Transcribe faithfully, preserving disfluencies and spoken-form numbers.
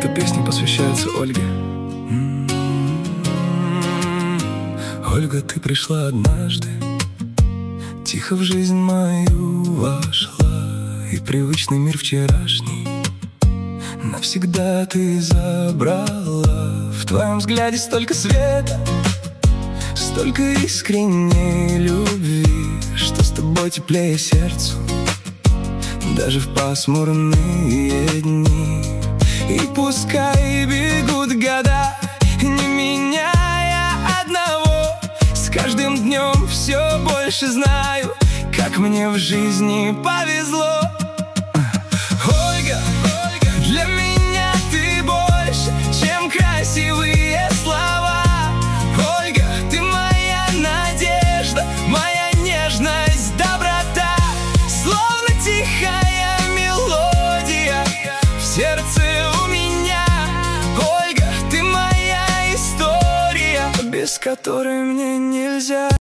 Эта песня посвящается Ольге. Ольга, ты пришла однажды, тихо в жизнь мою вошла, и привычный мир вчерашний навсегда ты забрала. В твоем взгляде столько света, столько искренней любви, что с тобой теплее сердцу даже в пасмурные дни. И пускай бегут года, не меняя одного, с каждым днем все больше знаю, как мне в жизни повезло. Ольга, Ольга, для меня ты больше, чем красивые слова. Ольга, ты моя надежда, моя нежность, доброта, словно тихая мелодия в сердце у меня. Ольга, ты моя история, без которой мне нельзя.